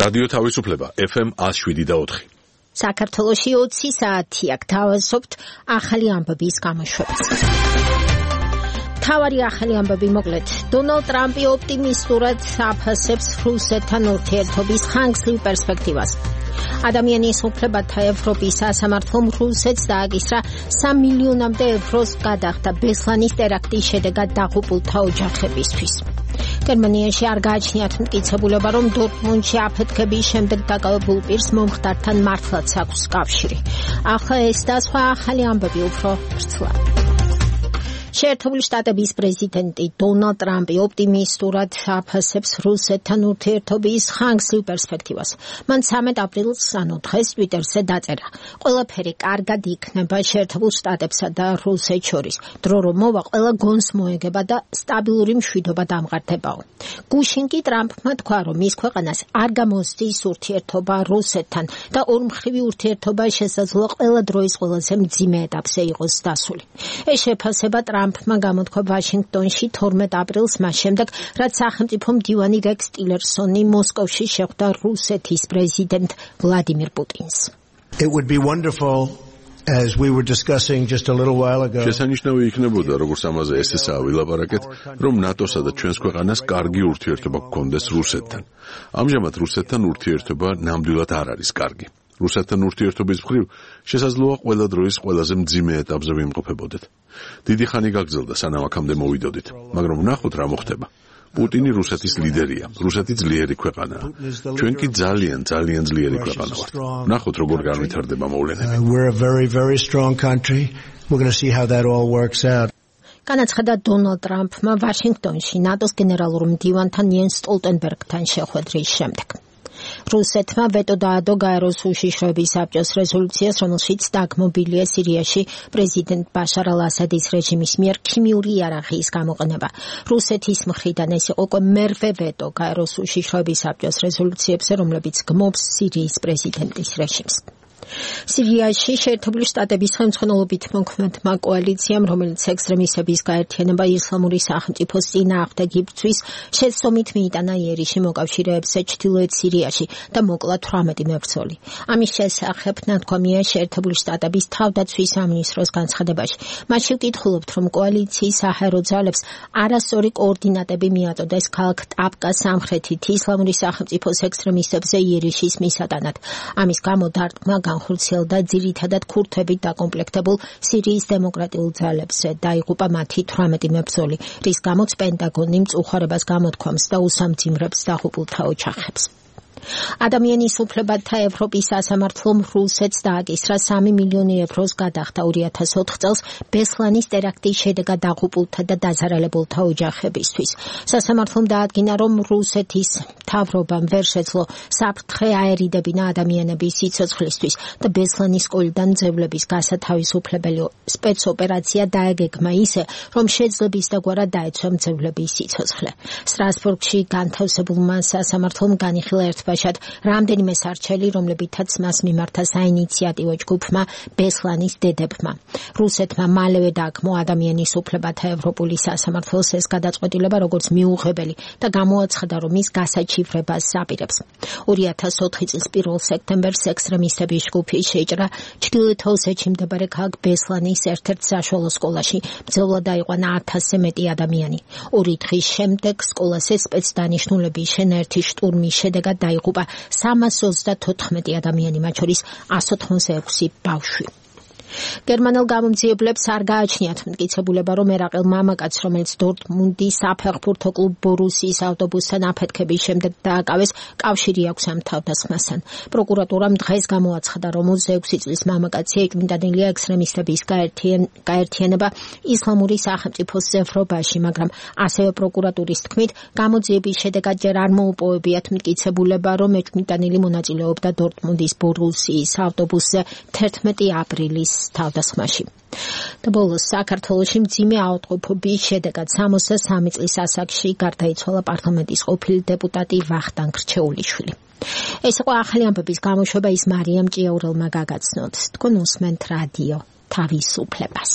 რადიო თავისუფლება FM 107.4. საქართველოში 20 საათია გთავაზობთ ახალი ამბების გამოშვებას. თავარი ახალი ამბები მოკლედ. დონალდ ტრამპი ოპტიმისტურად აფასებს რუსეთთან ურთიერთობის ხანგრძლივ პერსპექტივას. ადამიანის უფლებათა ევროპის სასამართლომ რუსეთს დააკისრა 3 მილიონამდე ევროს გადახდა ბესლანის ტერაქტის შედეგად დაღუპულთა ოჯახებისთვის. გერმანიაში არ გააჩნიათ მტკიცებულება, რომ დორტმუნდში აფეთქების შემდეგ დაკავებულ პირს მომხდართან მართლაც აქვს კავშირი. ახლა ეს და სხვა ახალი ამბები უფრო ვრცლად. შეერთებული შტატების პრეზიდენტი დონალდ ტრამპი ოპტიმისტურად აფასებს რუსეთთან ურთიერთობის ხანგრძლივ პერსპექტივას. მან 13 აპრილს, ანუ დღეს ტვიტერზე დაწერა: ყველაფერი კარგად იქნება შეერთებულ შტატებსა და რუსეთს შორის. დრო რომ მოვა, ყველა გონს მოეგება და სტაბილური მშვიდობა დამყარდებაო. გუშინ კი ტრამპმა თქვა, რომ მის ქვეყანას არ გამოსდის ურთიერთობა რუსეთთან და ორმხრივი ურთიერთობა შესაძლოა ყველა დროის ყველაზე მძიმე ეტაპზე იყოს დასული. ეს შეფასება ტრამპმა გამოთქვა ვაშინგტონში 12 აპრილს, მას შემდეგ, რაც სახელმწიფო მდივანი რექს ტილერსონი მოსკოვში შეხვდა რუსეთის პრეზიდენტ ვლადიმირ პუტინს. It would be wonderful, as we were discussing just a little while ago. შესანიშნავი იქნებოდა, როგორც ამაზე ესეა ვილაპარაკეთ, რომ ნატოსა და ჩვენს ქვეყანას კარგი ურთიერთობა გქონდეს რუსეთთან. ამჟამად რუსეთთან ურთიერთობა ნამდვილად არ არის კარგი. რუსეთთან ურთიერთობის მხრივ შესაძლოა ყველა დროის ყველაზე მძიმე ეტაპზე ვიმყოფებოდეთ. დიდი ხანი გაგრძელდა, სანამ აქამდე მოვიდოდით, მაგრამ ვნახოთ რა მოხდება. პუტინი რუსეთის ლიდერია, რუსეთი ძლიერი ქვეყანაა. ჩვენ კი ძალიან ძლიერი ქვეყანა ვართ. ვნახოთ როგორ განვითარდება მოვლენები. We're a very, very strong country. We're going to see how that all works out. განაცხადა დონალდ ტრამპმა ვაშინგტონში ნატოს გენერალურ მდივანთან იენს სტოლტენბერგთან შეხვედრის შემდეგ. რუსეთმა ვეტო დაადო გაეროს უშიშროების საბჭოს რეზოლუციას, რომელშიც დაგმობილია სირიაში პრეზიდენტ ბაშარ ალ-ასადის რეჟიმის მიერ ქიმიური იარაღის გამოყენება. რუსეთის მხრიდან ეს იყო უკვე მერვე ვეტო გაეროს უშიშროების საბჭოს რეზოლუციებზე, რომლებიც გმობს სირიის პრეზიდენტის რეჟიმს. სირიაში შეერთებული შტატების ხელმძღვანელობით მოქმედმა კოალიციამ, რომელიც ექსტრემისტების გაერთიანება ისლამური სახელმწიფოს წინააღმდეგ იბრძვის, შეცდომით მიიტანა იერიში მოკავშირეებს ჩრდილოეთ სირიაში და მოკლა 18 მებრძოლი. ამის შესახებ ნათქვამია შეერთებული შტატების თავდაცვის სამინისტროს განცხადებაში. მასში ვკითხულობთ, რომ კოალიციის საჰაერო ძალებს არასწორი კოორდინატები მიაწოდეს ქალაქ ტაბკას სამხრეთით ისლამური სახელმწიფოს ექსტრემისტებზე იერიშის მისატანად. ამის გამო დარტყმა განხორციელდა ძირითადად ქურთებით დაკომპლექტებულ სირიის დემოკრატიულ ძალებზე და იღუპა მათი 18 მებრძოლი, რის გამოც პენტაგონი მწუხარებას გამოთქვამს და უსამძიმრებს დაღუპულთა ოჯახებს. ადამიანის უფლებათა ევროპის სასამართლომ რუსეთს დააკისრა 3 მილიონი ევროს გადახდა 2004 წელს ბესლანის ტერაქტის შედეგად დაღუპულთა და დაზარალებულთა ოჯახებისთვის. სასამართლომ დაადგინა, რომ რუსეთის მთავრობამ ვერ შეძლო საფრთხე აერიდებინა ადამიანების სიცოცხლისთვის და ბესლანის სკოლიდან მძევლების გასათავისუფლებელი სპეცოპერაცია დაეგეგმა ისე, რომ შეძლების დაგვარად დაეცვა მძევლების სიცოცხლე. სტრასბურგში განთავსებულმა სასამართლომ განიხილა ერთბაშად რამდენიმე სარჩელი, რომლებითაც მას მიმართა საინიციატივო ჯგუფმა ბესლანის დედებმა. რუსეთმა მალევე დააგმო ადამიანის უფლებათა ევროპული სასამართლოს ეს გადაწყვეტილება როგორც მიუღებელი და გამოაცხადა, რომ ის გასაჩივრებას აპირებს. 2004 წლის 1 სექტემბერს ექსტრემისტების ჯგუფი შეჭრა ჩრდილოეთ ოსეთში მდებარე ქალაქ ბესლანის ერთ-ერთ საშუალო სკოლაში. მძევლად დაიყვანა 1000-ზე მეტი ადამიანი. 2 დღის შემდეგ სკოლაზე სპეცდანიშნულების შენაერთი შტურმის შედეგად დაიღუპა 334 ადამიანი, მათ შორის 186 ბავშვი. გერმანელ გამომძიებლებს არ გააჩნიათ მტკიცებულება, რომ ერაყელ მამაკაც, რომელიც დორტმუნდის საფეხბურთო კლუბ ბორუსიის ავტობუსთან აფეთქების შემდეგ დააკავეს, კავშირი აქვს ამ თავდასხმასთან. პროკურატურამ დღეს გამოაცხადა, რომ 26 წლის მამაკაცი ეჭვმიტანილია ექსტრემისტების გაერთიანება ისლამური სახელმწიფოს ზევრობაში, მაგრამ ასევე პროკურატურის თქმით, გამოძიების შედეგად ჯერ არ მოუპოვებიათ მტკიცებულება, რომ ეჭვმიტანილი მონაწილეობდა დორტმუნდის ბორუსიის ავტობუსზე 11 აპრილის თავდასხმაში. და ბოლოს საქართველოში მძიმე ავადმყოფობის შედეგად 63 წლის ასაკში გარდაიცვალა პარლამენტის ყოფილი დეპუტატი ვახტანგ რჩეულიშვილი. ეს იყო ახალი ამბების გამოშვება, ის მარიამ ჭიაურელმა გაგაცნოთ. თქვენ უსმენთ რადიო თავისუფლებას.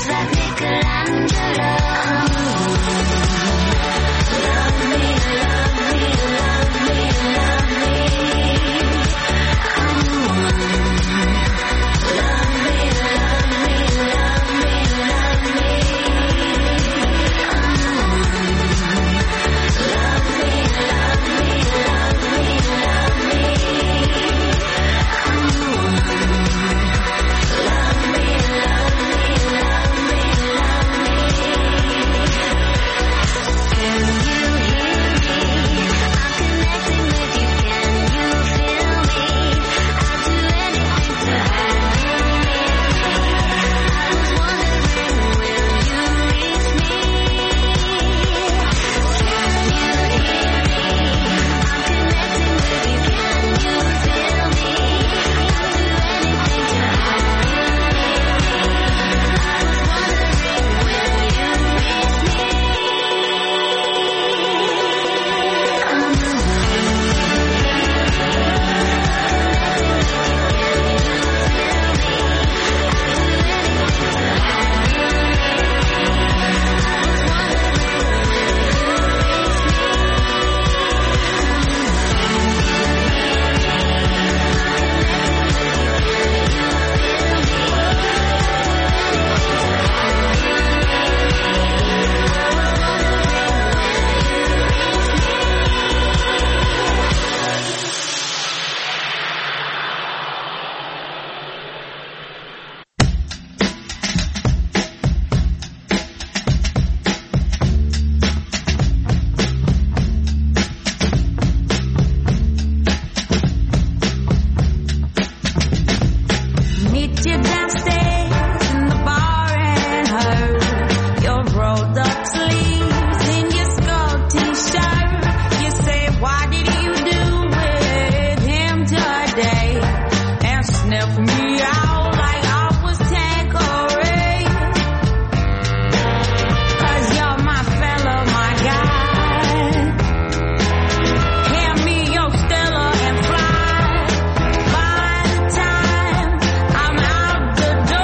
The door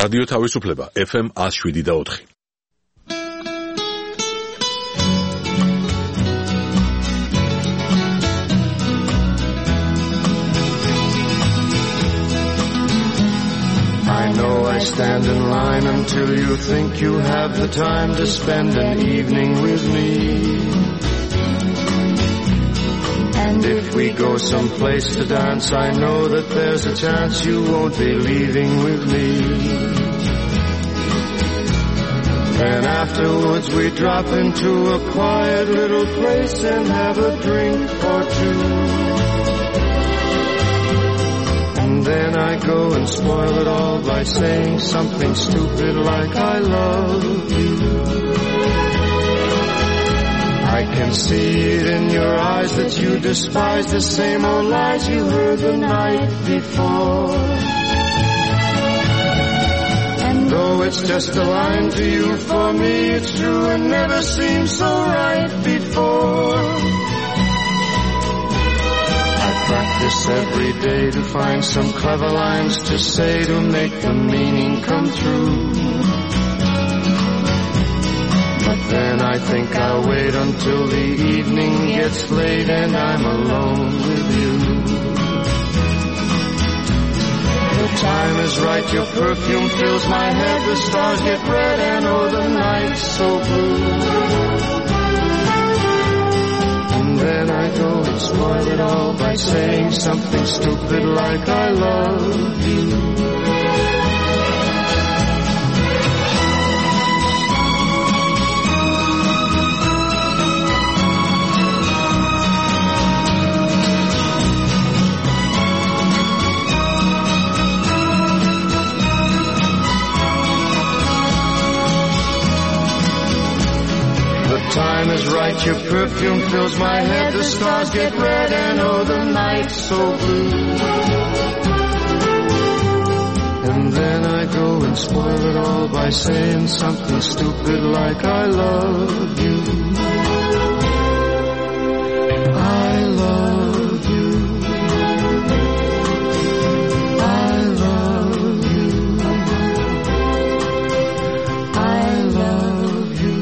რადიო თავისუფლება FM 107.4. I know I stand in line until you think you have the time to spend an evening with me. And if we go someplace to dance, I know that there's a chance you won't be leaving with me. Then afterwards we drop into a quiet little place and have a drink or two. And then I go and spoil it all by saying something stupid like I love you. I can see it in your eyes that you despise the same old lies you heard the night before. And though it's just a line to you, for me it's true and never seemed so right before. I practice every day to find some clever lines to say to make the meaning come true. But then I think I'll wait until the evening gets late and I'm alone with you. The time is right, your perfume fills my head, the stars get red and oh the night's so blue. And then I go and spoil it all by saying something stupid like I love you. The time is right, your perfume fills my head, the stars get red and oh the night's so blue. And then I go and spoil it all by saying something stupid like I love you. I love you. I love you. I love you.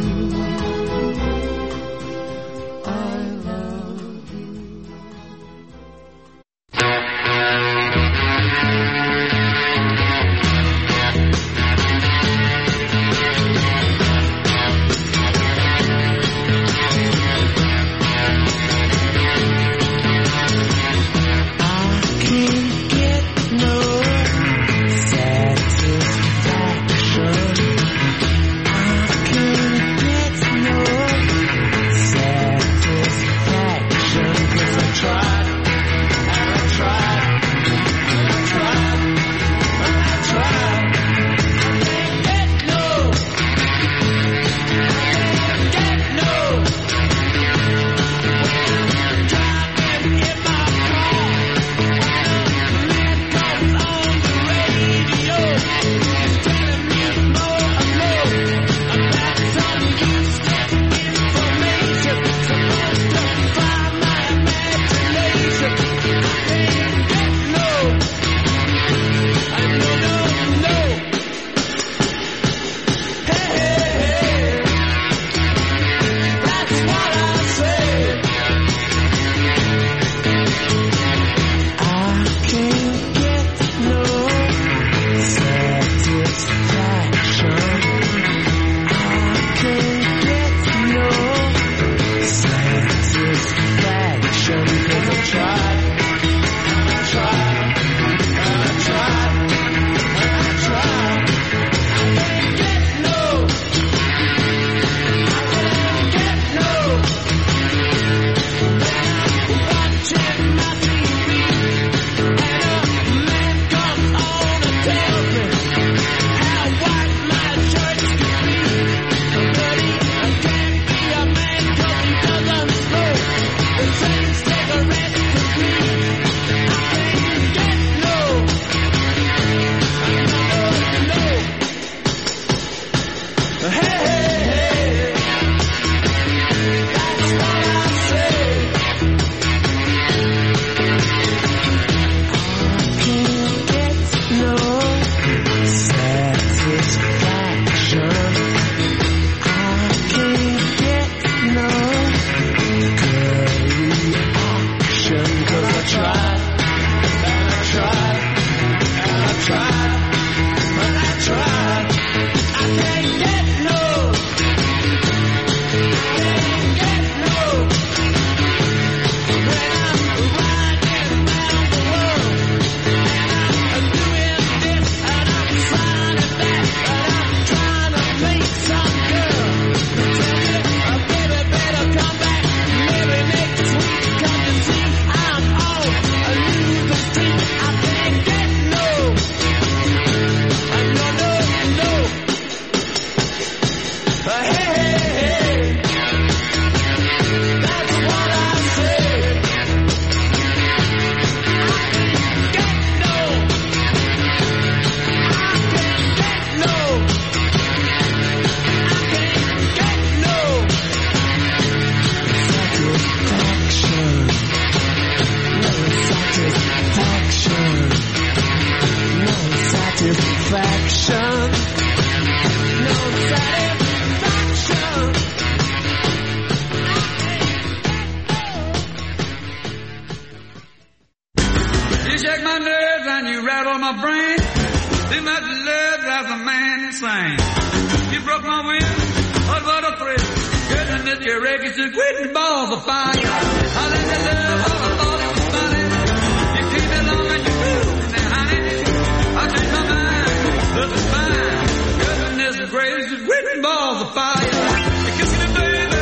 man. You broke my will, oh, what a thrill. Goodness, your records is quitting balls of fire. I let you love, all I thought it was funny. You keep it long and you prove me, honey. I changed my mind, look is fine. Goodness gracious, is quitting balls of fire. You're kissing me, baby.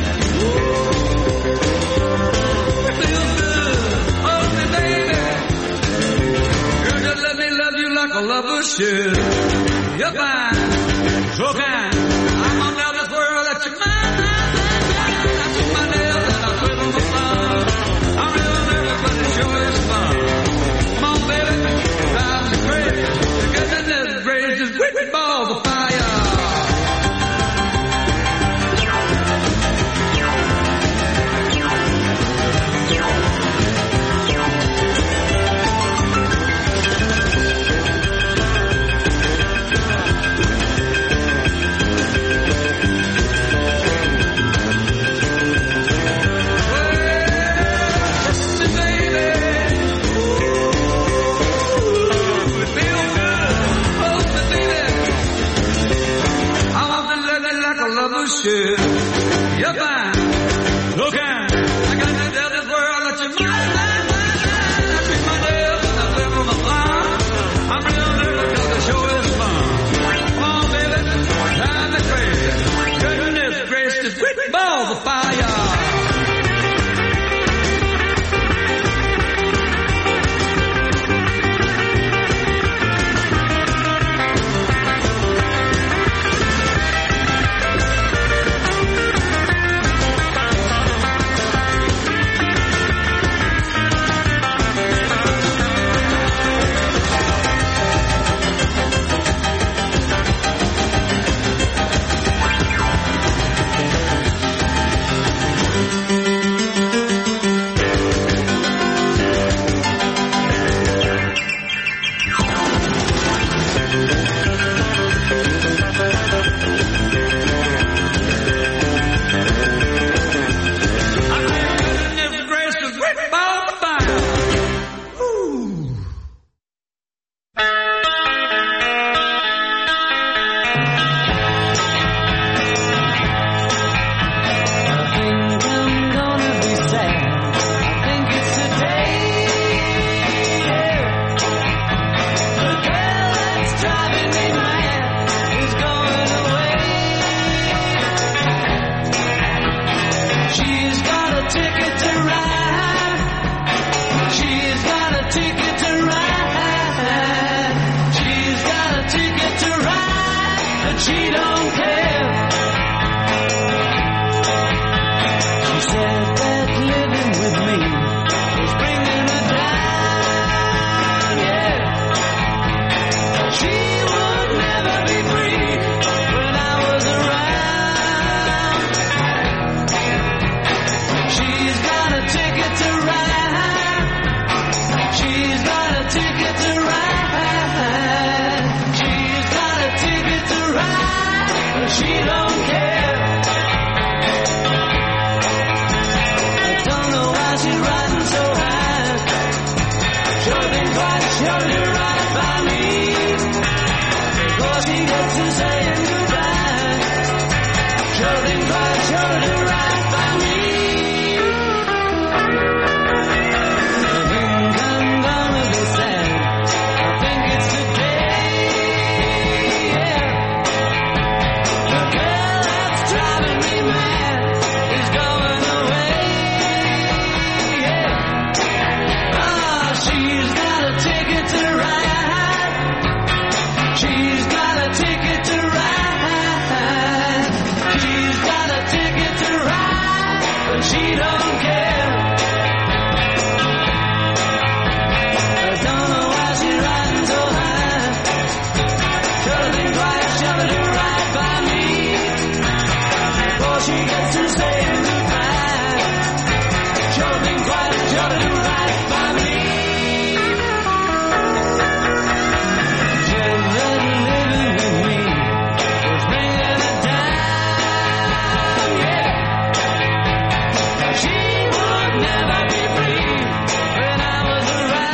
It feels good, hold me, baby. You just let me love you like a lover should. You're fine, so kind. I'm on down this world that you're mine. I took my nails and I twiddle my thumb. I'm real nervous, but it sure is fun. Come on, baby, drive me crazy. The goodness gracious is whipping balls of fire. You're fine, so kind. I got to tell this world that you're mine. I treat my nails and I live on my line. I'm real nervous because the show is fun. Come on, baby, drive me crazy. Goodness gracious, quick balls of fire.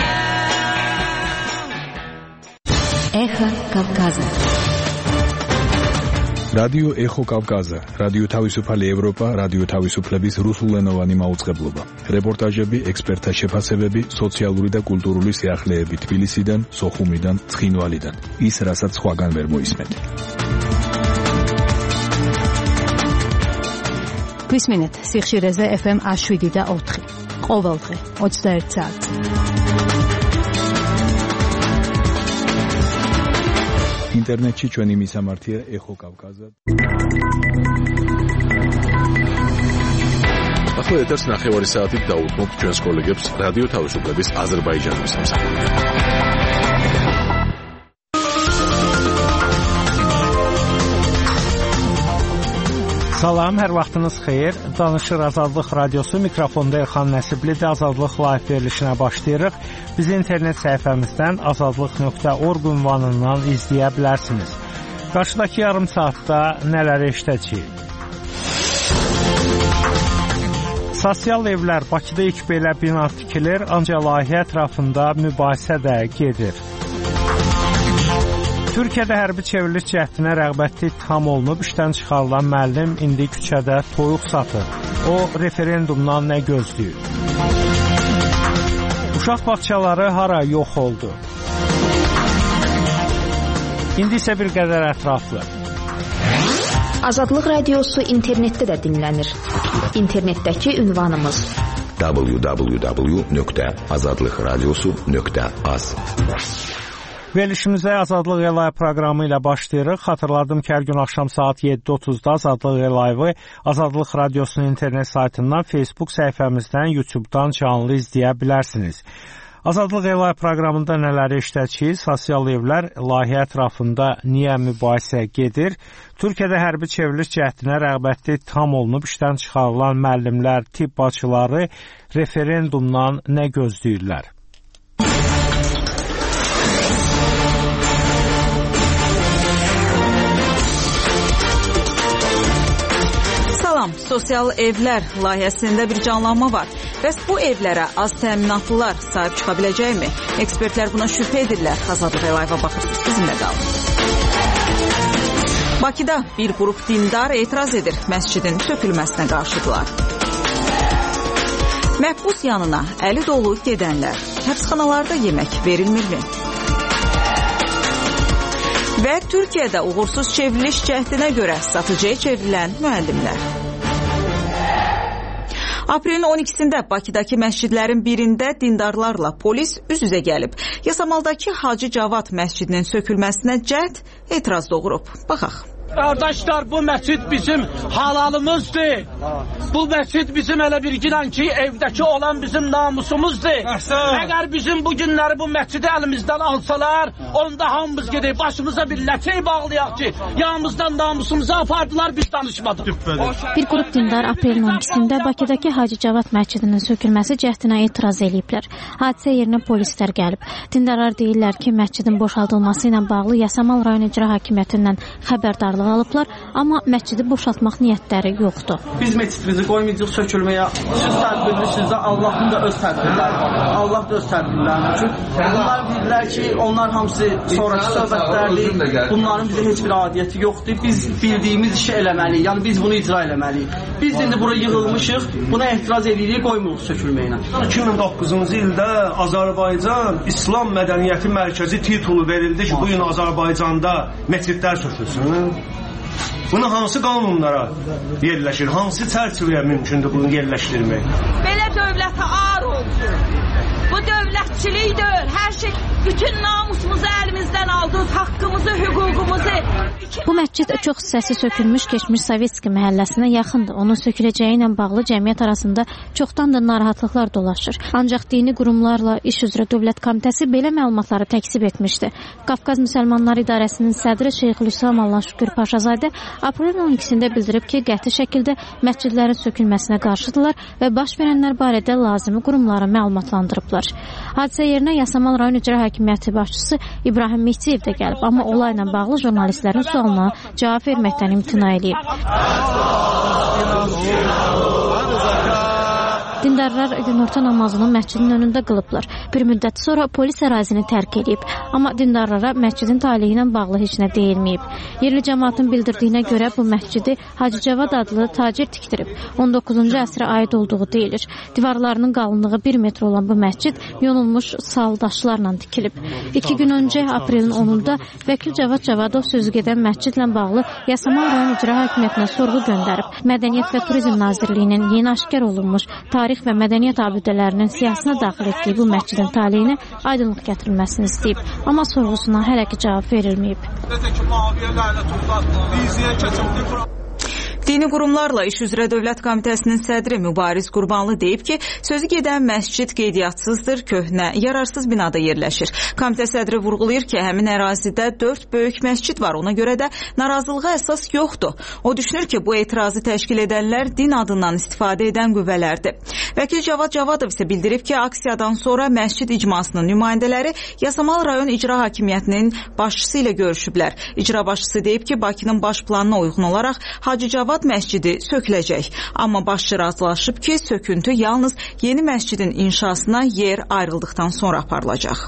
Эхо Кавказа. რადიო ეხო კავკაზა, რადიო თავისუფალი ევროპა, რადიო თავისუფლების რუსულენოვანი მაუწყებლობა. რეპორტაჟები, ექსპერტთა შეფასებები, სოციალური და კულტურული სიახლეები თბილისიდან, სოხუმიდან, ცხინვალიდან. ის, რასაც სხვაგან ვერ მოისმენთ. გვისმენთ სიხშირეზე FM 107.4. ყოველდღე 21 საათზე. ინტერნეტში ჩვენი მისამართია ეხო კავკაზა. ახლა ეთერს 9 საათით დაუთმობთ ჩვენს კოლეგებს რადიო თავისუფლების აზერბაიჯანის სამსახურში. Salam, hər vaxtınız xeyir. Danışır Azadlıq Radiosu, mikrofonda Elxan Nəsibli də Azadlıq Live verilişinə başlayırıq. Bizi internet səhifəmizdən azadlıq.org ünvanından izləyə bilərsiniz. Qarşıdakı yarım saatda nələr eşidəcəyik? Sosial evlər Bakıda ilk belə bina tikilir, ancaq layihə ətrafında mübahisə də gedir. Türkiyədə hərbi çevriliş cəhdinə rəğbətli ittiham olunub, işdən çıxarılan müəllim indi küçədə toyuq satır. O, referendumdan nə gözləyir? Uşaq bağçaları hara yox oldu? İndi isə bir qədər ətraflı. Azadlıq Radiosu internetdə də dinlənir. İnternetdəki ünvanımız www.azadlıqradiosu.az. Verilişimizə Azadlıq Live proqramı ilə başlayırıq. Xatırladım ki, hər gün axşam saat 7:30-da Azadlıq Live-ı Azadlıq Radiosunun internet saytından, Facebook səhifəmizdən, YouTube-dan canlı izləyə bilərsiniz. Azadlıq Live proqramında nələr eşidəcəyik? Sosial evlər layihə ətrafında niyə mübahisə gedir? Türkiyədə hərbi çevriliş cəhdinə rəğbətli ittiham olunub, işdən çıxarılan müəllimlər, tibb bacıları referendumdan nə gözləyirlər? Sosial evlər layihəsində bir canlanma var. Bəs bu evlərə az təminatlılar sahib çıxa biləcəkmi? Ekspertlər buna şübhə edirlər. Azadlıq Live-a baxırsınız, bizimlə qalın. Bakıda bir qrup dindar etiraz edir, məscidin sökülməsinə qarşıdırlar. Məhbus yanına əli dolu gedənlər, həbsxanalarda yemək verilmirmi? Və Türkiyədə uğursuz çevriliş cəhdinə görə satıcıya çevrilən müəllimlər. Aprelin 12-sində Bakıdakı məscidlərin birində dindarlarla polis üz-üzə gəlib. Yasamaldakı Hacı Cavad məscidinin sökülməsinə cəhd etiraz doğurub. Baxaq. Qardaşlar, bu məscid bizim halalımızdır. Bu məscid bizim elə bir girən ki, evdəki olan bizim namusumuzdur. Əgər bizim bu günləri bu məscidi əlimizdən alsalar, onda hamımız gedək başımıza bir ləçək bağlayaq ki, yanımızdan namusumuza apardılar, biz danışmadıq. Bir qrup dindar aprelin 12-sində Bakıdakı Hacı Cavad məscidinin sökülməsi cəhdinə etiraz ediblər. Hadisə yerinə polislər gəlib. Dindarlar deyirlər ki, məscidin boşaldılması ilə bağlı Yasamal rayon icra hakimiyyətindən xəbərdarlıq alıblar, amma məscidi boşaltmaq niyyətləri yoxdur. Biz məscidimizi qoymayacaq sökülməyə. Siz tədbirlisiniz də, Allahın da öz tədbirləri var. Allah da öz tədbirlərini üçün. Bunlar bilirlər ki, onlar hamısı sonraki söhbətlərdir. Bunların bizə heç bir adiyyəti yoxdur. Biz bildiyimiz işi eləməliyik. Yəni biz bunu icra eləməliyik. Biz indi buraya yığılmışıq, buna etiraz edirik, qoymuruq sökülməyinə. 2009-cu ildə Azərbaycan İslam mədəniyyəti mərkəzi titulu verildi ki, bu gün Azərbaycanda məscidlər sökülsün. Bunu hansı qanunlara yerləşir? Hansı çərçivəyə mümkündür bunu yerləşdirmək? Belə dövlətə ar olsun. Bu dövlətçilikdir. Hər şey, bütün namusumuzu əlimizdən aldınız, haqqımızı, hüququmuzu. Bu məscid çox hissəsi sökülmüş keçmiş Sovetski məhəlləsinə yaxındır. Onun söküləcəyi ilə bağlı cəmiyyət arasında çoxdandır narahatlıqlar dolaşır. Ancaq dini qurumlarla iş üzrə Dövlət Komitəsi belə məlumatları təksib etmişdi. Qafqaz Müsəlmanları İdarəsinin sədri Şeyxülislam Allah Şükür Paşazadə aprelin 12-sində bildirib ki, qəti şəkildə məscidlərin sökülməsinə qarşıdırlar və baş verənlər barədə lazımi qurumları məlumatlandırıblar. Hadisə yerinə Yasamal rayon icra hakimiyyəti başçısı İbrahim Mehdiyev də gəlib, amma olayla bağlı jurnalistlərin sualına cavab verməkdən imtina edib. Dindarlar günorta namazını məscidin önündə qılıblar. Bir müddət sonra polis ərazini tərk edib, amma dindarlara məscidin taleyi ilə bağlı heç nə deyilməyib. Yerli cəmaatın bildirdiyinə görə bu məscidi Hacı Cavad adlı tacir tikdirib. 19-cu əsrə aid olduğu deyilir. Divarlarının qalınlığı 1 metr olan bu məscid yonulmuş sal daşlarla tikilib. 2 gün öncə aprelin 10-da Vəkil Cavad Cavadov sözü gedən məscidlə bağlı Yasamal rayon icra hakimiyyətinə sorğu göndərib. Mədəniyyət və Turizm Nazirliyinin yeni aşkar olunmuş tarix və mədəniyyət abidələrinin siyahısına daxil etdiyi bu məscidin taleyini aydınlıq gətirilməsini istəyib. Amma sorğusuna hələ ki cavab verilməyib. Dini qurumlarla iş üzrə Dövlət Komitəsinin sədri Mübariz Qurbanlı deyib ki, sözü gedən məscid qeydiyatsızdır, köhnə, yararsız binada yerləşir. Komitə sədri vurğulayır ki, həmin ərazidə 4 böyük məscid var, ona görə də narazılığa əsas yoxdur. O düşünür ki, bu etirazı təşkil edənlər din adından istifadə edən qüvvələrdir. Vəkil Cavad Cavadov isə bildirib ki, aksiyadan sonra məscid icmasının nümayəndələri Yasamal rayon icra hakimiyyətinin başçısı ilə görüşüblər. İcra başçısı deyib ki, Bakının baş planına uyğun olaraq Hacı Cavad məscidi söküləcək. Amma başçı razılaşıb ki, söküntü yalnız yeni məscidin inşasına yer ayrıldıqdan sonra aparılacaq.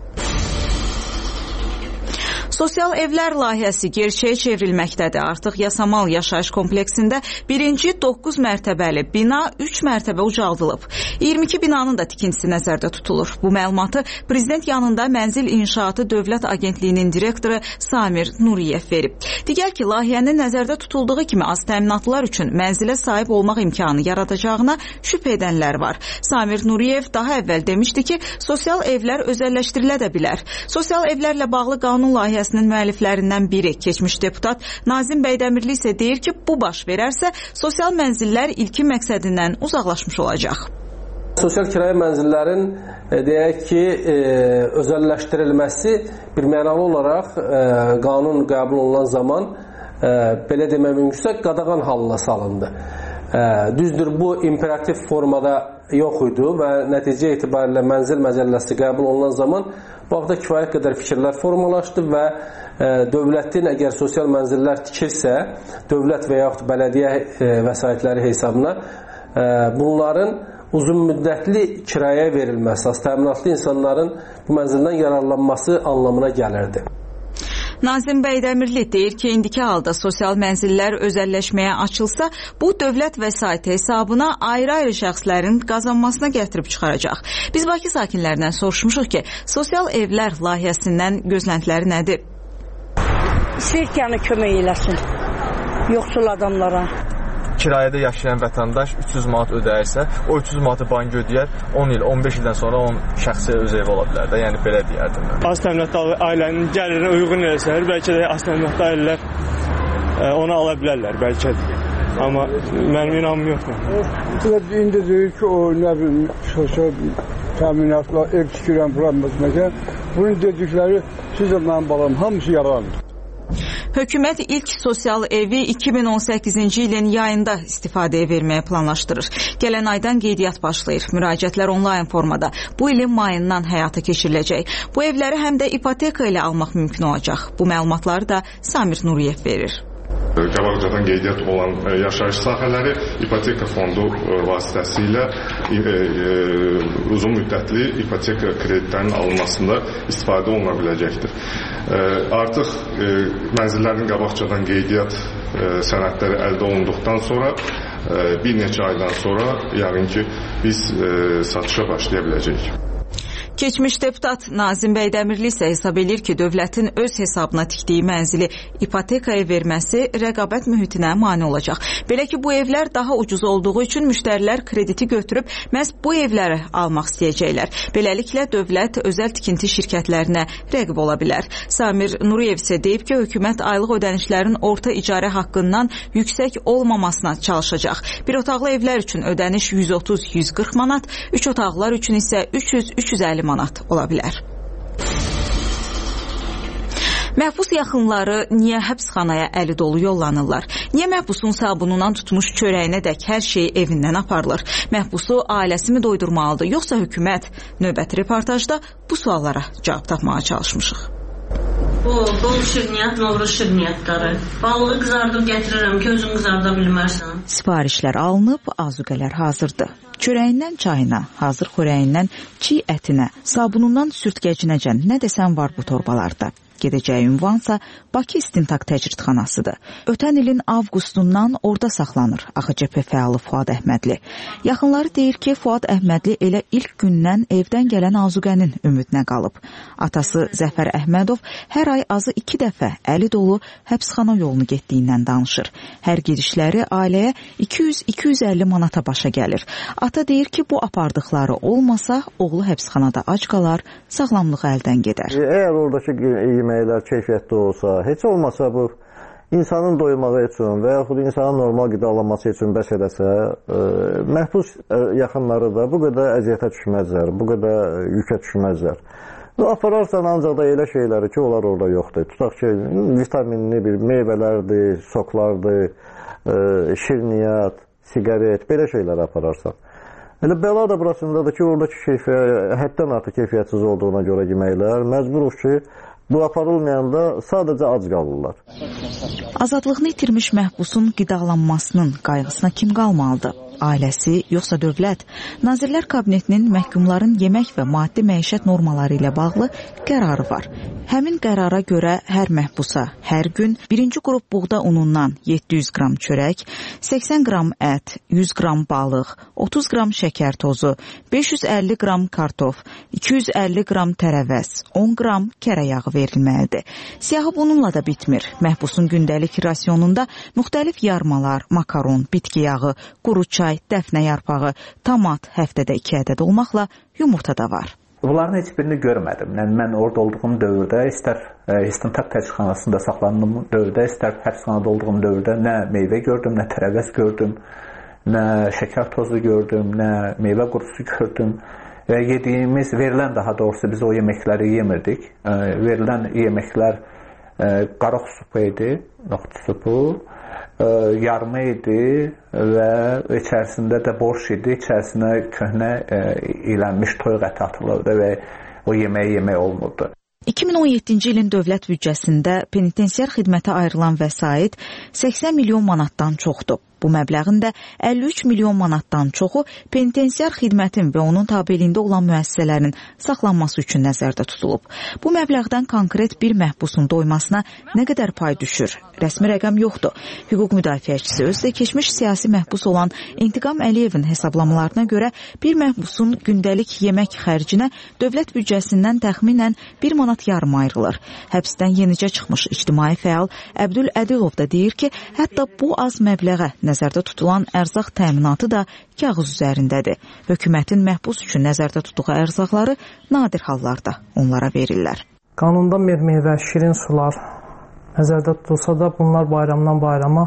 Sosial evlər layihəsi gerçəyə çevrilməkdədir. Artıq Yasamal yaşayış kompleksində birinci 9 mərtəbəli bina 3 mərtəbə ucaldılıb. 22 binanın da tikintisi nəzərdə tutulur. Bu məlumatı Prezident yanında Mənzil İnşaatı Dövlət Agentliyinin direktoru Samir Nuriyev verib. Digər ki, layihənin nəzərdə tutulduğu kimi az təminatlılar üçün mənzilə sahib olmaq imkanı yaradacağına şübhə edənlər var. Samir Nuriyev daha əvvəl demişdi ki, sosial evlər özəlləşdirilə də bilər. Sosial evlərlə bağlı qanun layihəsi müəlliflərindən biri, keçmiş deputat Nazim Bəydəmirli isə deyir ki, bu baş verərsə, sosial mənzillər ilkin məqsədindən uzaqlaşmış olacaq. Sosial kirayə mənzillərin deyək ki, özəlləşdirilməsi bir mənalı olaraq qanun qəbul olunan zaman belə demək mümkünsə qadağan halına salındı. Düzdür, bu imperativ formada yox idi və nəticə etibarilə mənzil məcəlləsi qəbul olunan zaman bu haqda kifayət qədər fikirlər formalaşdı və dövlətin əgər sosial mənzillər tikirsə, dövlət və yaxud bələdiyyə vəsaitləri hesabına bunların uzun müddətli kirayəyə verilməsi, az təminatlı insanların bu mənzildən yararlanması anlamına gəlirdi. Nazim Bəydəmirli deyir ki, indiki halda sosial mənzillər özəlləşməyə açılsa, bu dövlət vəsaiti hesabına ayrı-ayrı şəxslərin qazanmasına gətirib çıxaracaq. Biz Bakı sakinlərindən soruşmuşuq ki, sosial evlər layihəsindən gözləntiləri nədir? İstəyir ki, yəni kömək eləsin yoxsul adamlara. Kirayədə yaşayan vətəndaş 300 manat ödəyirsə, o 300 manatı bank ödəyər, 10 il, 15 ildən sonra onun şəxsi öz evi ola bilər də, yəni belə deyərdim mən. Az təminatlı ailənin gəlirinə uyğun eləsələr, bəlkə də az təminatlı ailələr onu ala bilərlər, bəlkə də. Amma mənim inamım yoxdur. İndi deyir ki, o nə bilim, sosial təminatla ev tikirəm, buram, məsələn, bunun dedikləri, siz də mənim balam, hamısı yalandır. Hökumət ilk sosial evi 2018-ci ilin yayında istifadəyə verməyə planlaşdırır. Gələn aydan qeydiyyat başlayır. Müraciətlər onlayn formada bu ilin mayından həyata keçiriləcək. Bu evləri həm də ipoteka ilə almaq mümkün olacaq. Bu məlumatları da Samir Nuriyev verir. Qabaqcadan qeydiyyat olan yaşayış sahələri ipoteka fondu vasitəsilə uzun müddətli ipoteka kreditlərinin alınmasında istifadə oluna biləcəkdir. Artıq mənzillərin qabaqcadan qeydiyyat sənədləri əldə olunduqdan sonra bir neçə aydan sonra yəqin ki biz satışa başlaya biləcəyik. Keçmiş deputat Nazim Bəydəmirli isə hesab edir ki, dövlətin öz hesabına tikdiyi mənzili ipotekaya verməsi rəqabət mühitinə mane olacaq. Belə ki, bu evlər daha ucuz olduğu üçün müştərilər krediti götürüb məhz bu evləri almaq istəyəcəklər. Beləliklə, dövlət özəl tikinti şirkətlərinə rəqib ola bilər. Samir Nuriyev isə deyib ki, hökumət aylıq ödənişlərin orta icarə haqqından yüksək olmamasına çalışacaq. Bir otaqlı evlər üçün ödəniş 130-140 manat, 3 otaqlar üçün isə 300-350 manat ola bilər. Məhbus yaxınları niyə həbsxanaya əli dolu yollanırlar? Niyə məhbusun sabunundan tutmuş çörəyinə dək hər şey evindən aparılır? Məhbusu ailəsi mi doydurmalıdır, yoxsa hökumət? Növbəti reportajda bu suallara cavab tapmağa çalışmışıq. Bu bol şirniyyat, novruz şirniyyatları. Balığı qızardıb gətirirəm ki, özün qızarda bilmərsən. Sifarişlər alınıb, azuqələr hazırdır. Çörəyindən çayına, hazır xörəyindən çiğ ətinə, sabunundan sürtgəcinəcən nə desən var bu torbalarda. Gedəcəyi ünvansa Bakı İstintaq Təcridxanasıdır. Ötən ilin avqustundan orada saxlanır AXCP fəalı Fuad Əhmədli. Yaxınları deyir ki, Fuad Əhmədli elə ilk gündən evdən gələn azuqənin ümidinə qalıb. Atası Zəfər Əhmədov hər ay azı 2 dəfə əli dolu həbsxana yolunu getdiyindən danışır. Hər gedişləri ailəyə 200-250 manata başa gəlir. Ata deyir ki, bu apardıqları olmasa, oğlu həbsxanada ac qalar, sağlamlığı əldən gedər. Əgər oradakı yeməklər keyfiyyətli olsa, heç olmasa bu insanın doymağı üçün və yaxud insanın normal qidalanması üçün bəs edəsə, məhbus yaxınları da bu qədər əziyyətə düşməzlər, bu qədər yükə düşməzlər. Apararsan ancaq da elə şeyləri ki, onlar orada yoxdur. Tutaq ki, vitaminli bir meyvələrdir, soklardır, şirniyyat, sigaret, belə şeylər apararsan. Elə bəla da burasındadır ki, oradakı həddən artıq keyfiyyətsiz olduğuna görə yeməklər məcburuq ki, bu aparılmayanda sadəcə ac qalırlar. Azadlığını itirmiş məhbusun qidalanmasının qayğısına kim qalmalıdır? Ailəsi, yoxsa dövlət? Nazirlər Kabinetinin məhkumların yemək və maddi məişət normaları ilə bağlı qərarı var. Həmin qərara görə hər məhbusa hər gün 1-ci qrup buğda unundan 700 qram çörək, 80 qram ət, 100 qram balıq, 30 qram şəkər tozu, 550 qram kartof, 250 qram tərəvəz, 10 qram kərə yağı verilməlidir. Siyahı bununla da bitmir. Məhbusun gündəlik rasionunda müxtəlif yarmalar, makaron, bitki yağı, quru çay, dəfnə yarpağı, tomat həftədə 2 ədəd olmaqla yumurta da var. Bunların heç birini görmədim. Yəni, mən orada olduğum dövrdə, istər İstintaq Təcridxanasında saxlandığım dövrdə, istər həbsxanada olduğum dövrdə nə meyvə gördüm, nə tərəvəz gördüm, nə şəkər tozu gördüm, nə meyvə qurusu gördüm. Və yediyimiz, verilən daha doğrusu biz o yeməkləri yemirdik. Verilən yeməklər qaraq supu idi, noxud supu, yarma idi və içərisində də borş idi. İçərisinə köhnə ilənmiş toyuq əti atılırdı və o yeməyi yemək olmurdu. 2017-ci ilin dövlət büdcəsində penitensiar xidmətə ayrılan vəsait 80 milyon manatdan çoxdur. Bu məbləğin də 53 milyon manatdan çoxu penitensiar xidmətin və onun tabeliyində olan müəssisələrin saxlanması üçün nəzərdə tutulub. Bu məbləğdən konkret bir məhbusun doymasına nə qədər pay düşür? Rəsmi rəqəm yoxdur. Hüquq müdafiəçisi özü də keçmiş siyasi məhbus olan İntiqam Əliyevin hesablamalarına görə bir məhbusun gündəlik yemək xərcinə dövlət büdcəsindən təxminən 1 manat yarım ayrılır. Həbsdən yenicə çıxmış ictimai fəal Əbdül Ədilov da deyir ki, hətta bu az məbləğə nəzərdə tutulan ərzaq təminatı da kağız üzərindədir. Hökumətin məhbus üçün nəzərdə tutduğu ərzaqları nadir hallarda onlara verirlər. Qanunda meyvə, şirin sular nəzərdə tutulsa da bunlar bayramdan bayrama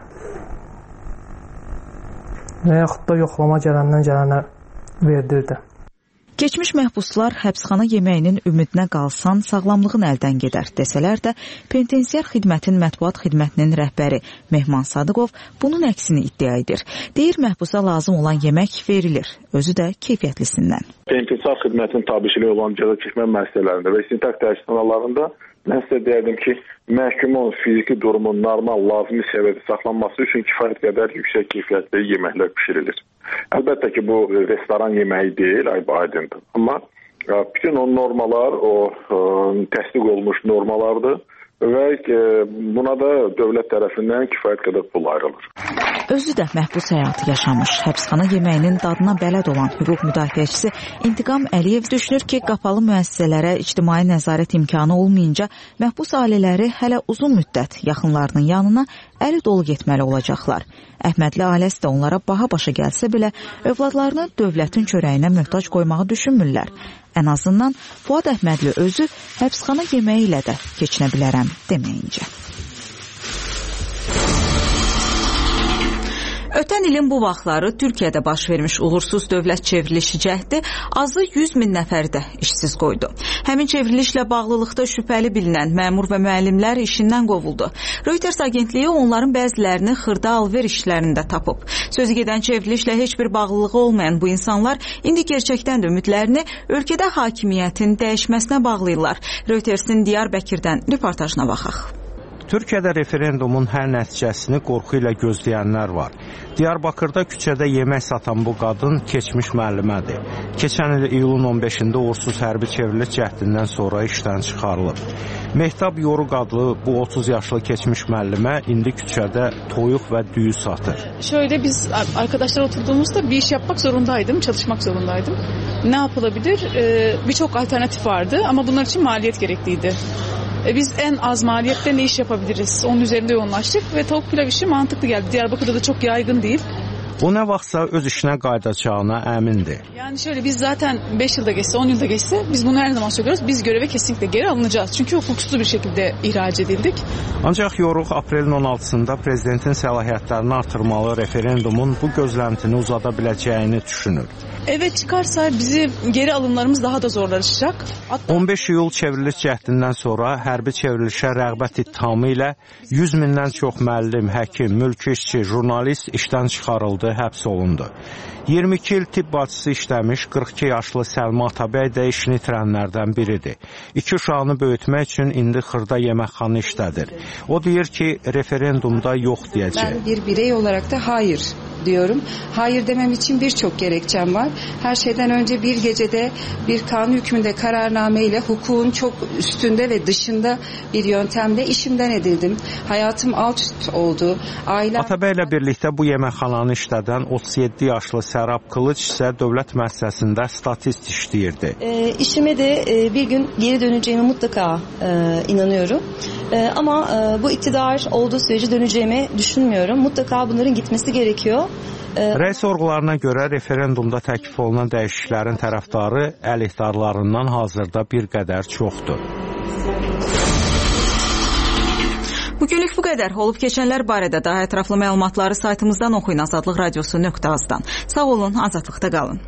və yaxud da yoxlama gələndən gələnə verdirdi. Keçmiş məhbuslar həbsxana yeməyinin ümidinə qalsan sağlamlığın əldən gedər desələr də, penitensiar xidmətin mətbuat xidmətinin rəhbəri Mehman Sadıqov bunun əksini iddia edir. Deyir, məhbusa lazım olan yemək verilir, özü də keyfiyyətlisindən. Penitensiar xidmətin tabiçiliyi olan cəza çəkmə müəssisələrində və istintaq təhsilxanalarında mən sizə deyərdim ki, məhkumun fiziki durumun normal, lazımi səviyyədə saxlanması üçün kifayət qədər yüksək keyfiyyətli yeməklər pişirilir. Əlbəttə ki, bu restoran yeməyi deyil, aydındır. Amma bütün o normalar, o təsdiq olmuş normalardır və buna da dövlət tərəfindən kifayət qədər pul ayrılır. Özü də məhbus həyatı yaşamış, həbsxana yeməyinin dadına bələd olan hüquq müdafiəçisi İntiqam Əliyev düşünür ki, qapalı müəssisələrə ictimai nəzarət imkanı olmayınca məhbus ailələri hələ uzun müddət yaxınlarının yanına əli dolu getməli olacaqlar. Əhmədli ailəsi də onlara baha başa gəlsə belə, övladlarını dövlətin çörəyinə möhtac qoymağı düşünmürlər. Ən azından Fuad Əhmədli özü həbsxana yeməyi ilə də keçinə bilərəm deməyincə. Ötən ilin bu vaxtları Türkiyədə baş vermiş uğursuz dövlət çevrilişi cəhdi azı 100 min nəfəri də işsiz qoydu. Həmin çevrilişlə bağlılıqda şübhəli bilinən məmur və müəllimlər işindən qovuldu. Reuters agentliyi onların bəzilərini xırda alver işlərində tapıb. Sözü gedən çevrilişlə heç bir bağlılığı olmayan bu insanlar indi gerçəkdən də ümidlərini ölkədə hakimiyyətin dəyişməsinə bağlayırlar. Reutersin Diyarbəkirdən reportajına baxaq. Türkiyədə referendumun hər nəticəsini qorxu ilə gözləyənlər var. Diyarbakırda küçədə yemək satan bu qadın keçmiş müəllimədir. Keçən il iyulun 15-də uğursuz hərbi çevriliş cəhdindən sonra işdən çıxarılıb. Mehtap Yoruq adlı bu 30 yaşlı keçmiş müəllimə indi küçədə toyuq və düyü satır. Şöyle biz arkadaşlar oturduğumuzda bir iş yapmak zorundaydım, çalışmak zorundaydım. Ne yapılabilir? Birçok alternatif vardı ama bunlar için maliyet gerekliydi. Biz en az maliyette ne iş yapabiliriz? Onun üzerinde yoğunlaştık ve tavuk pilav işi mantıklı geldi. Diyarbakır'da da çok yaygın değil. O nə vaxtsa öz işinə qayıdacağına əmindir. Yani şöyle biz zaten 5 yılda geçse, 10 yılda geçse biz bunu her zaman söylüyoruz. Biz göreve kesinlikle geri alınacağız. Çünkü hukuksuz bir şekilde ihraç edildik. Ancaq Yoruq aprelin 16-sında prezidentin səlahiyyətlərini artırmalı referendumun bu gözləntini uzada biləcəyini düşünür. Evet çıkarsa bizi geri alımlarımız daha da zorlaşacak. 15 iyul çevriliş cəhdindən sonra hərbi çevrilişə rəğbət ittihamı ilə 100 mindən çox müəllim, həkim, mülki işçi, jurnalist işdən çıxarıldı, həbs olundu. 22 il tibb bacısı işləmiş 42 yaşlı Səlma Atabəy də işini itirənlərdən biridir. 2 uşağını böyütmək üçün indi xırda yeməkxana işlədir. O deyir ki, referendumda yox deyəcək. Ben bir birey olarak da hayır diyorum. Hayır demem için birçok gerekçem var. Her şeyden önce bir gecede bir kanun hükmünde kararname ile hukukun çok üstünde ve dışında bir yöntemle işimden edildim. Hayatım alt üst oldu. Ailem... Atabəy ilə birlikdə bu yeməkxananı işlədən 37 yaşlı Sərab Qılıç isə dövlət müəssisəsində statist işləyirdi. İşime de bir gün geri döneceğime mutlaka inanıyorum. Ama bu iktidar olduğu sürece döneceğimi düşünmüyorum. Mutlaka bunların gitmesi gerekiyor. Rəy sorğularına görə referendumda təklif olunan dəyişikliklərin tərəfdarı əleyhdarlarından hazırda bir qədər çoxdur. Bugünlük bu qədər. Olub keçənlər barədə daha ətraflı məlumatları saytımızdan oxuyun azadlıqradiosu.az-dan. Sağ olun, azadlıqda qalın.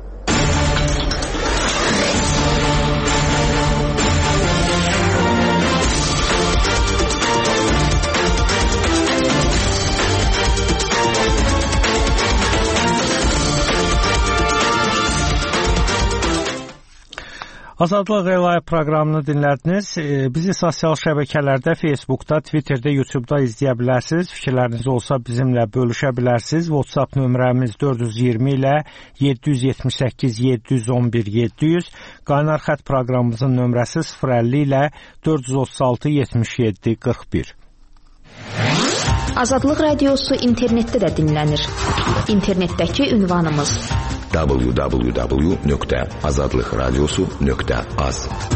Azadlıq Live proqramını dinlədiniz. Bizi sosial şəbəkələrdə, Facebookda, Twitterdə, YouTube'da izləyə bilərsiniz. Fikirləriniz olsa bizimlə bölüşə bilərsiniz. WhatsApp nömrəmiz 420 ilə 778 711 700. Qaynar xətt proqramımızın nömrəsi 050 ilə 436 77 41. Azadlıq Radiosu internetdə də dinlənir. İnternetdəki ünvanımız www.azadlıqradiosu.az.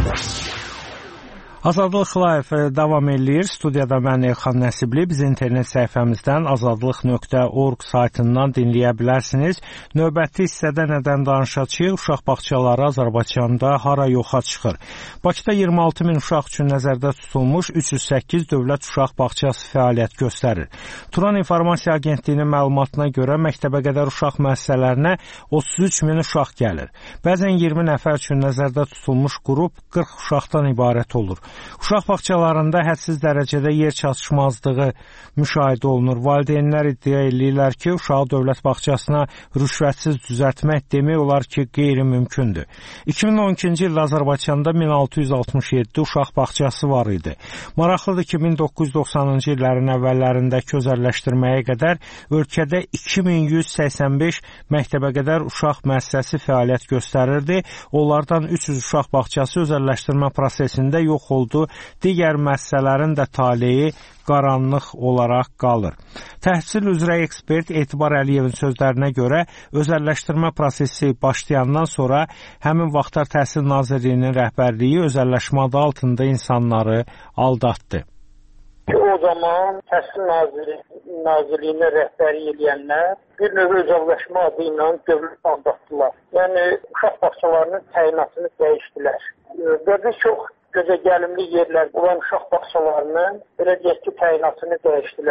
Azadlıq Live davam eləyir. Studiyada mən Elxan Nəsibli. Biz internet səhifəmizdən azadlıq.org saytından dinləyə bilərsiniz. Növbəti hissədə nədən danışacağıq? Uşaq bağçaları Azərbaycanda hara yoxa çıxır? Bakıda 26 min uşaq üçün nəzərdə tutulmuş 308 dövlət uşaq bağçası fəaliyyət göstərir. Turan İnformasiya Agentliyinin məlumatına görə məktəbə qədər uşaq müəssisələrinə 33 min uşaq gəlir. Bəzən 20 nəfər üçün nəzərdə tutulmuş qrup 40 uşaqdan ibarət olur. Uşaq bağçalarında hədsiz dərəcədə yer çatışmazlığı müşahidə olunur. Valideynlər iddia edirlər ki, uşağı dövlət bağçasına rüşvətsiz düzəltmək demək olar ki, qeyri-mümkündür. 2012-ci ildə Azərbaycanda 1667 uşaq bağçası var idi. Maraqlıdır ki, 1990-cı illərin əvvəllərindəki özəlləşdirməyə qədər ölkədə 2185 məktəbə qədər uşaq müəssisəsi fəaliyyət göstərirdi. Onlardan 300 uşaq bağçası özəlləşdirmə prosesində yox oldu. Digər müəssisələrin də taleyi qaranlıq olaraq qalır. Təhsil üzrə ekspert Etibar Əliyevin sözlərinə görə özəlləşdirmə prosesi başlayandan sonra həmin vaxtlar Təhsil Nazirliyinin rəhbərliyi özəlləşmə adı altında insanları aldatdı. O zaman Təhsil Nazirliyinə rəhbərlik edənlər bir növ özəlləşmə adı ilə dövlət aldatdılar. Yəni uşaq bağçalarının təyinatını dəyişdilər. Və bir çox gözə gəlimli yerlər olan uşaq bağçalarının belə deyək ki, təyinatını dəyişdilər.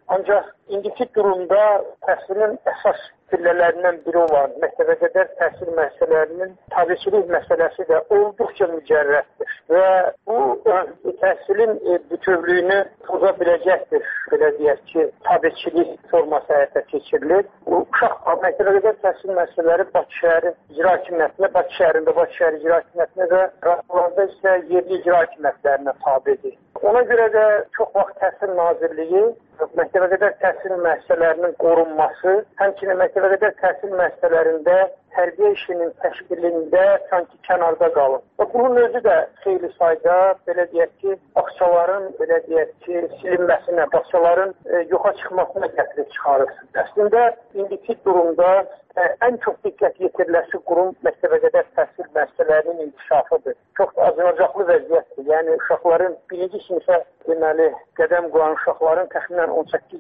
Ancaq indiki durumda təhsilin əsas pillələrindən biri olan məktəbəqədər təhsil müəssisələrinin tabeçilik məsələsi də olduqca mücərrətdir və bu təhsilin bütövlüyünü poza biləcəkdir. Belə deyək ki, tabeçilik forması həyata keçirilir. Uşaq məktəbəqədər təhsil müəssisələri Bakı şəhəri icra hakimiyyətinə, Bakı şəhərində Bakı şəhəri icra hakimiyyətinə və rayonlarda isə yerli icra hakimiyyətlərinə tabedir. Ona görə də çox vaxt Təhsil Nazirliyi məktəbəqədər təhsil müəssisələrinin qorunması, həmçinin məktəbəqədər təhsil müəssisələrində tərbiyə işinin təşkilində sanki kənarda qalır. Və bunun özü də xeyli sayda, belə deyək ki, bağçaların, belə deyək ki, silinməsinə, bağçaların yoxa çıxmasına gətirib çıxarır. Əslində, indiki durumda ən çox diqqət yetiriləsi qurum məktəbəqədər təhsil müəssisələrinin inkişafıdır. Çox acınacaqlı vəziyyətdir. Yəni, uşaqların birinci sinifə deməli, qədəm qoyan uşaqların təxminən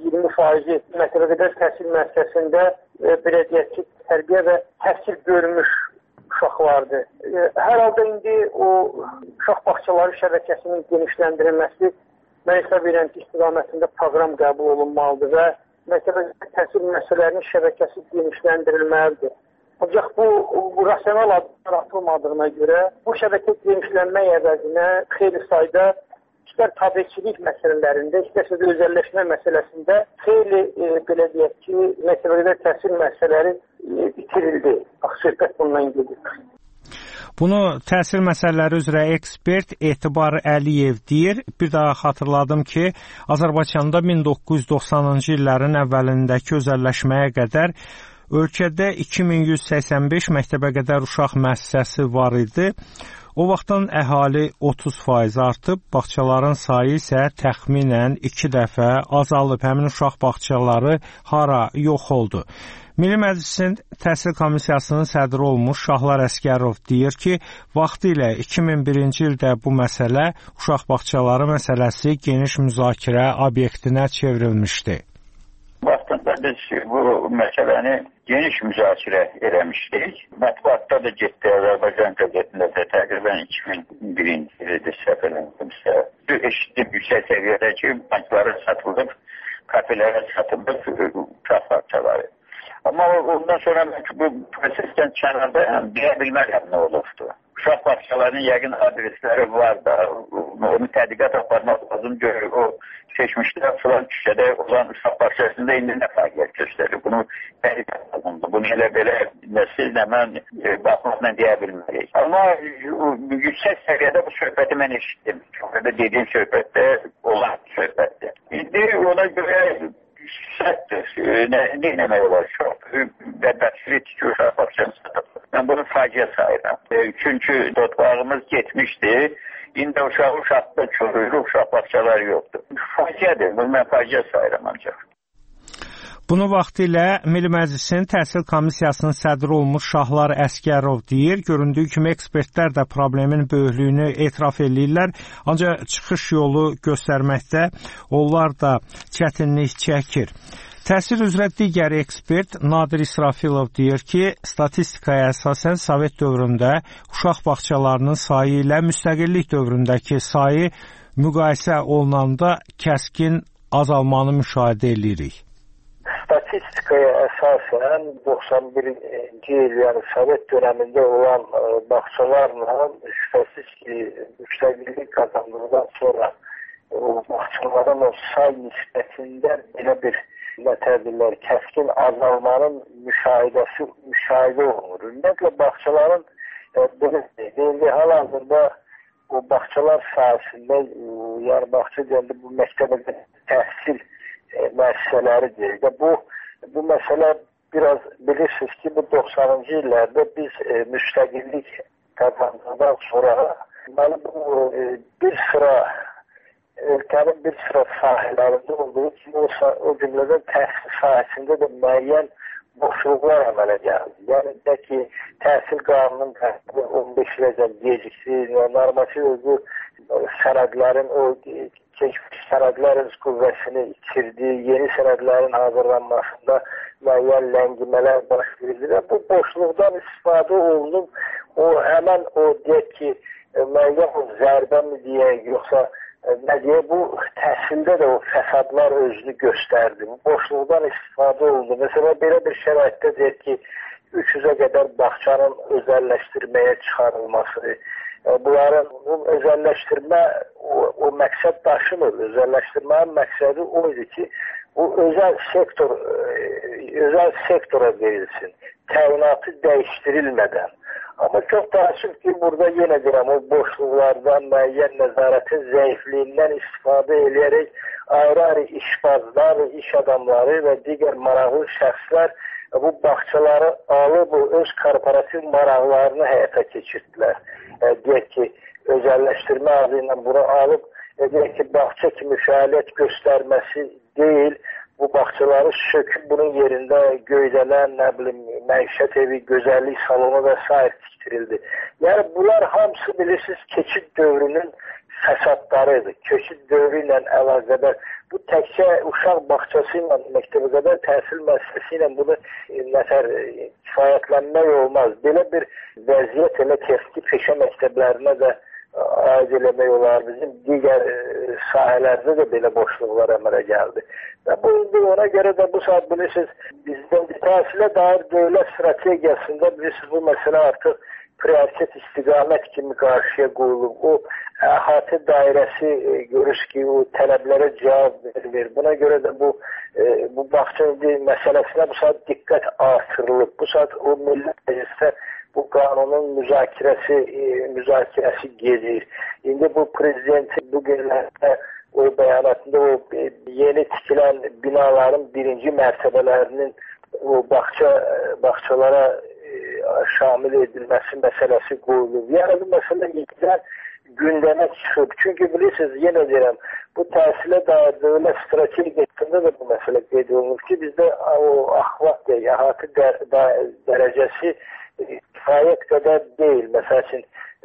18-20% məktəbəqədər təhsil müəssisəsində belə deyək ki, tərbiyə və təhsil görmüş uşaqlardır. Hər halda indi o uşaq bağçaları şəbəkəsinin genişləndirilməsi mən hesab edirəm ki, istiqamətində proqram qəbul olunmalıdır və məktəbəqədər təhsil müəssisələrinin şəbəkəsi genişləndirilməlidir. Ancaq bu rasional addımlar atılmadığına görə bu şəbəkə genişlənmək əvəzinə xeyli sayda istər tabeçilik məsələlərində, istərsə də özəlləşmə məsələsində xeyli, belə deyək ki, məktəbəqədər təhsil müəssisələri itirildi. Söhbət bundan gedir. Bunu təhsil məsələləri üzrə ekspert Etibar Əliyev deyir. Bir daha xatırladım ki, Azərbaycanda 1990-cı illərin əvvəlindəki özəlləşməyə qədər ölkədə 2185 məktəbəqədər uşaq müəssisəsi var idi. O vaxtdan əhali 30% artıb, bağçaların sayı isə təxminən 2 dəfə azalıb. Həmin uşaq bağçaları hara yox oldu. Milli Məclisin Təhsil Komissiyasının sədri olmuş Şahlar Əsgərov deyir ki, vaxtilə 2001-ci ildə bu məsələ uşaq bağçaları məsələsi geniş müzakirə obyektinə çevrilmişdi. Vaxtında biz bu məsələni geniş müzakirə eləmişdik. Mətbuatda da getdi, Azərbaycan qəzetində də təqribən 2001-ci ildə səhv eləmirəmsə. Eşitdim yüksək səviyyədəki banklara satılıb, kafelərə satılıb uşaq bağçaları. Amma ondan sonra bu prosesdən kənarda deyə bilmərəm nə olubdu. Uşaq bağçalarının yəqin adresləri var da, onu tədqiqat aparmaq lazım görür. O seçmişlər filan küçədə olan uşaq bağçasında indi nə fəaliyyət göstərir. Bunu tədqiqat lazımdır. Bunu elə belə sizlə mən baxmaqla deyə bilməyik. Amma yüksək səviyyədə bu söhbəti mən eşitdim. Orada dediyim söhbətdə olan söhbətdir. İndi ona görə səhətdir. Nə eləmək olar? Çox bədbəxtçilik ki, uşaq bağçanı satıb. Mən bunu faciə sayıram. Çünki dotbağımız getmişdi. İndi uşaqda körüylü uşaq bağçaları yoxdur. Faciədir. Bunu mən faciə sayıram ancaq. Bunu vaxtilə Milli Məclisin Təhsil Komissiyasının sədri olmuş Şahlar Əsgərov deyir. Göründüyü kimi ekspertlər də problemin böyüklüyünü etiraf edirlər. Ancaq çıxış yolu göstərməkdə onlar da çətinlik çəkir. Təhsil üzrə digər ekspert Nadir İsrafilov deyir ki, statistikaya əsasən Sovet dövründə uşaq bağçalarının sayı ilə müstəqillik dövründəki sayı müqayisə olunanda kəskin azalmanı müşahidə edirik. Statistikaya əsasən 91-ci il, yəni Sovet dönəmində olan bağçalarla şübhəsiz ki, müstəqillik qazandıqdan sonra o bağçaların o say nisbətində belə bir mətəbirlər, kəskin azalmanın müşahidə olunur. Ümumiyyətlə, bağçaların hal-hazırda o bağçalar sayəsində, yəni bağça deyəndə bu məktəbə təhsil müəssisələri deyil. Bu məsələ biraz bilirsiniz ki, bu 90-cı illərdə biz müstəqillik qazandıqdan sonra bir sıra ölkənin bir sıra sahələrində olduğu kimi o cümlədən təhsil sahəsində də müəyyən boşluqlar əmələ gəldi. Yəni də ki, təhsil qanunun 15 iləcən gecikdi, normativ özü sənədlərin o keçmiş sənədlərin qüvvəsini itirdi, yeni sənədlərin hazırlanmasında müəyyən ləngimələr baş verildi və bu boşluqdan istifadə olunub, həmən o deyək ki, müəyyən zərbə mi deyək, yoxsa bu təhsildə də o fəsadlar özünü göstərdi. Bu boşluqdan istifadə olundu. Məsələn, belə bir şəraitdə deyək ki, 300-ə qədər bağçanın özəlləşdirməyə çıxarılması, bunların özəlləşdirmə o məqsəd daşımır. Özəlləşdirmənin məqsədi o idi ki, bu özəl sektora verilsin, təyinatı dəyişdirilmədən. Amma çox təəssüf ki, burada yenə deyirəm, o boşluqlardan, müəyyən nəzarətin zəifliyindən istifadə edərək ayrı-ayrı işbazlar, iş adamları və digər maraqlı şəxslər bu bağçaları alıb, öz korporativ maraqlarını həyata keçirdilər. Deyək ki, özəlləşdirmə adı ilə bunu alıb, deyək ki, bağça kimi fəaliyyət göstərməsi deyil, bu bağçaları söküb bunun yerində göydələn, məişət evi, gözəllik salonu və s. tikdirildi. Yəni, bunlar hamısı bilirsiniz, keçid dövrünün fəsadlarıdır. Keçid dövrü ilə əlaqədar. Bu təkcə uşaq bağçası ilə, məktəbə qədər təhsil müəssisəsi ilə bunu kifayətlənmək olmaz. Belə bir vəziyyət elə texniki peşə məktəblərinə də aid eləmək olar. Bizim digər sahələrdə də belə boşluqlar əmələ gəldi. Və bu ona görə də bu saat bilirsiniz, bizdən təhsilə dair dövlət strategiyasında bilirsiniz, bu məsələ artıq prioritet istiqamət kimi qarşıya qoyulub. O əhatə dairəsi görür ki, o tələblərə cavab verilir. Buna görə də bu bağça məsələsinə bu saat diqqət artırılıb. Bu saat o Milli Məclisdə bu qanunun müzakirəsi gedir. İndi bu prezidentin bu günlərdə o bəyanatında o yeni tikilən binaların birinci mərtəbələrinin o bağçalara şamil edilməsi məsələsi qoyulub. Yəni bu məsələ yenidən gündəmə çıxıb. Çünki bilirsiniz, yenə deyirəm, bu təhsilə dair dövlət strategiyasında da bu məsələ qeyd olunur ki, bizdə o əhatə dərəcəsi kifayət qədər deyil. Məsəl üçün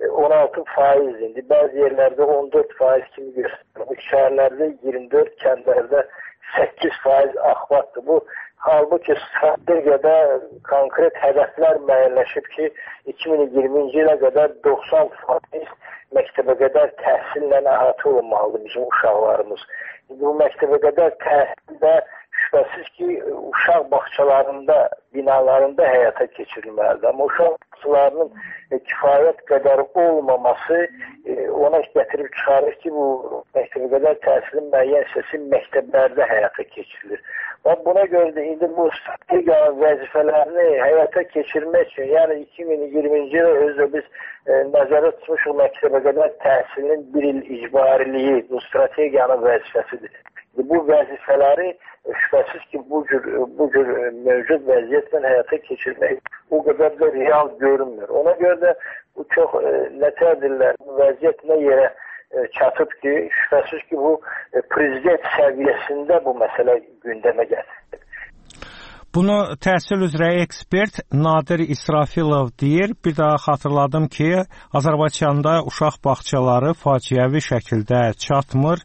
16% indi, bəzi yerlərdə 14% kimi göstərir. Şəhərlərdə 24, kəndlərdə 8% əhatədir. Bu, halbuki strategiyada konkret hədəflər müəyyənləşib ki, 2020-ci ilə qədər 90% məktəbə qədər təhsillə əhatə olunmalıdır bizim uşaqlarımız. Bu məktəbə qədər təhsildə şübhəsiz ki, uşaq bağçalarında, binalarında həyata keçirilməlidir. Amma uşaq bağçalarının kifayət qədər olmaması ona gətirib çıxarır ki, bu məktəbə qədər təhsilin müəyyən hissəsi məktəblərdə həyata keçirilir. Və buna görə də indi bu strategiya vəzifələrini həyata keçirmək üçün, yəni 2020-ci ilə özdə biz nəzərə tutmuşuq məktəbə qədər təhsilinin bir il icbariliyi bu strategiyanın vəzifəsidir. Bu vəzifələri şübhəsiz ki, bu cür mövcud vəziyyətlə həyata keçirmək o qədər də real görünmür. Ona görə də bu çox nətədirlər, vəziyyət nə yerə çatıb ki, şübhəsiz ki, bu prezident səviyyəsində bu məsələ gündəmə gətirir. Bunu təhsil üzrə ekspert Nadir İsrafilov deyir. Bir daha xatırladım ki, Azərbaycanda uşaq bağçaları faciəvi şəkildə çatmır.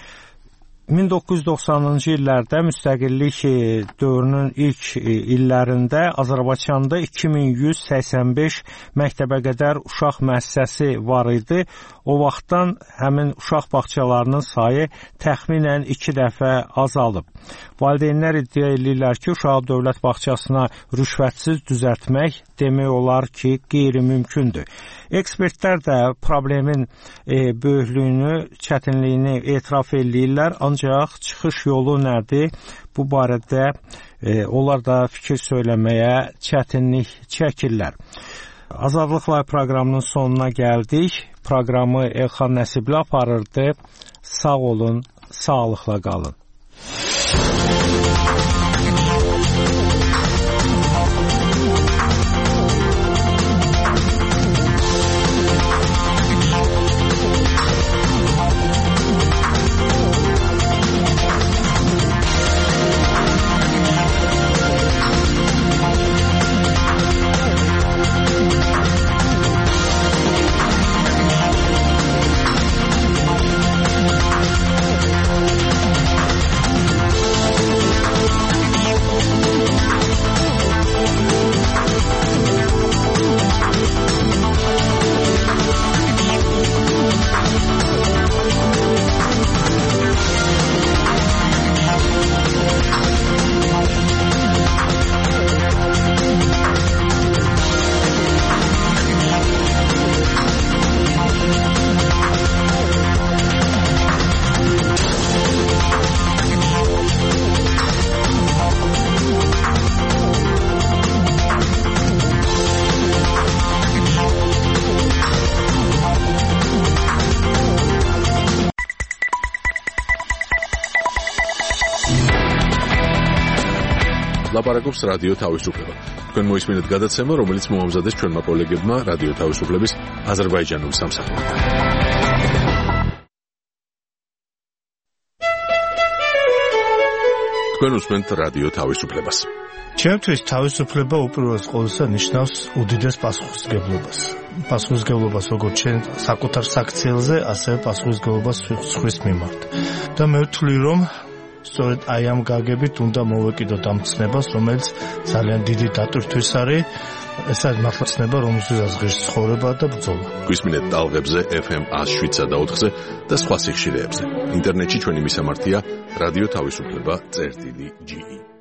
1990-cı illərdə müstəqillik dövrünün ilk illərində Azərbaycanda 2185 məktəbə qədər uşaq müəssisəsi var idi. O vaxtdan həmin uşaq bağçalarının sayı təxminən 2 dəfə azalıb. Valideynlər iddia edirlər ki, uşağı dövlət bağçasına rüşvətsiz düzəltmək demək olar ki, qeyri-mümkündür. Ekspertlər də problemin böyüklüyünü, çətinliyini etiraf edirlər, ancaq çıxış yolu nədir? Bu barədə onlar da fikir söyləməyə çətinlik çəkirlər. Azadlıqla proqramının sonuna gəldik. Proqramı Elxan Nəsibli aparırdı. Sağ olun, sağlıqla qalın. ლაპარაკობს რადიო თავისუფლება. თქვენ მოისმინეთ გადაცემა, რომელიც მოამზადეს ჩვენმა კოლეგებმა რადიო თავისუფლების აზერბაიჯანულ სამსახურიდან. თქვენ უსმენთ რადიო თავისუფლებას. ჩემთვის თავისუფლება უპირველეს ყოვლისა ნიშნავს უდიდეს პასუხისმგებლობას. პასუხისმგებლობას როგორც ჩვენ საკუთარ საქციელზე, ასევე პასუხისმგებლობას სხვის მიმართ. და მე ვთვლი, რომ სწორედ აი ამ გაგებით უნდა მოვეკიდოთ ამ ცნებას, რომელიც ძალიან დიდი დატვირთვის არის. ეს არის მართლა ცნება, რომელზეც ღირს ცხოვრება და ბრძოლა. გვისმინეთ ტალღებზე FM 107.4-ზე და სხვა სიხშირეებზე. ინტერნეტში ჩვენი მისამართია რადიო თავისუფლება.ge